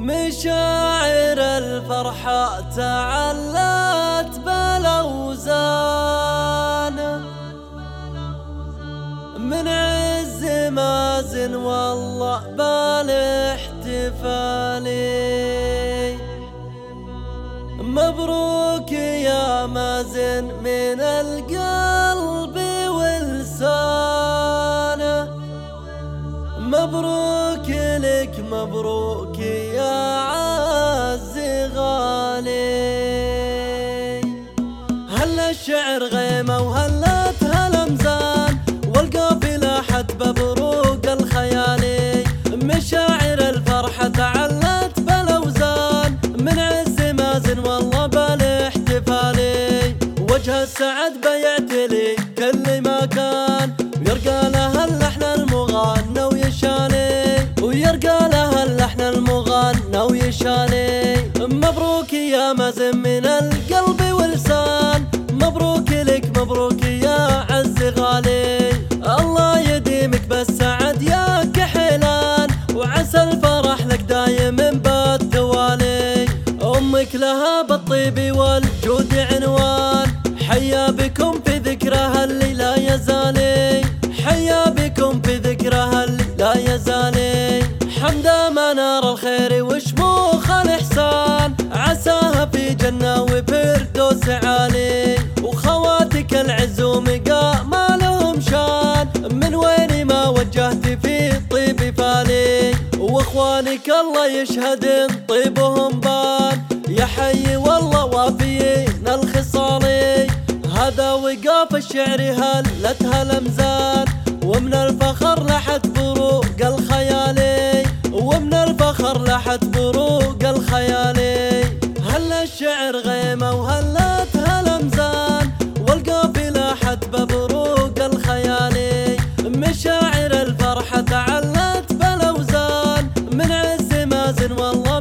مشاعر الفرحة تعلت بالاوزان، من عز مازن والله بالاحتفالي. مبروك يا مازن من القلب واللسان، مبروك لك مبروك يا عز غالي. هلا الشعر غيمة وهلت هالأمزان، والقافلة حد ببروق الخيالي. مشاعر الفرحة تعلت بالاوزان، من عز مازن والله بالاحتفالي. وجه السعد بيعتلي كل ما كان، ويرقى لها اللحن المغنى ويشالي، ويرقى لها اللحن المغنى ويشالي. مبروك يا مازن من القلب واللسان، مبروك لك مبروك يا عز غالي. الله يديمك بالسعد يا كحيلان، وعسى الفرح لك دايم بالتوالي. أمك لها بالطيب والجود عنوان، حيا بكم في ذكرها اللي لا يزالي، حيا بكم في ذكرها اللي لا يزالي. حمدا منار الخير وشموخ الإحسان، عساها في جنة وفردوس عالي. وخواتك العز ومقا ما لهم شان، من وين ما وجهت في طيب فالي. واخوانك الله يشهد طيبهم بان، يا حي والله وافيين الخصالي. هذا وقاف الشعر هلتها الأمزان، ومن الفخر لحت بروق الخيالي، ومن الفخر لحت بروق الخيالي. هلا الشعر غيمة وهلتها الأمزان، والقافلة حت ببروق الخيالي. مشاعر الفرحة تعلت بالاوزان، من عز مازن والله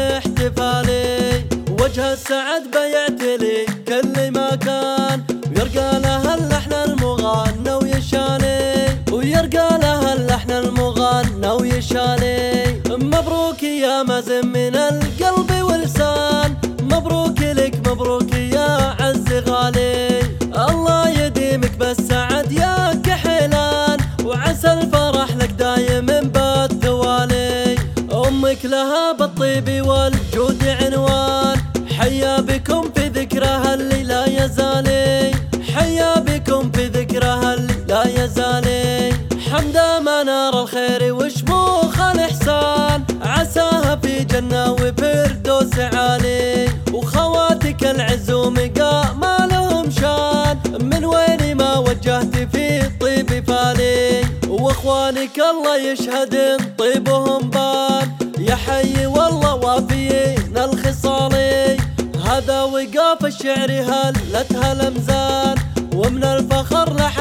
بالاحتفالي. وجه السعد بيعتلي كل ما كان، ويرقى لها اللحن المغنى ويشالي، ويرقى لها اللحن المغنى ويشالي. مبروك يا مازن من القلب واللسان، مبروك لك مبروك يا عز غالي. الله يديمك بالسعد يا كحيلان، وعسى الفرح لك دايم بالتوالي. أمك لها بالطيب والجود عنوان، حيا بكم في ذكرها اللي لا يزالي، حيا بكم في ذكرها اللي لا يزالي. حمدا منار الخير وشموخ الإحسان، عساها في جنة وفردوس عالي. وخواتك العز ومقا ما لهم شان، من وين ما وجهت في طيب فالي. واخوانك الله يشهد طيبهم بان، يا حي والله وافيين الخصالي. هذا وقاف الشعر هلتها الأمزان، ومن الفخر لحت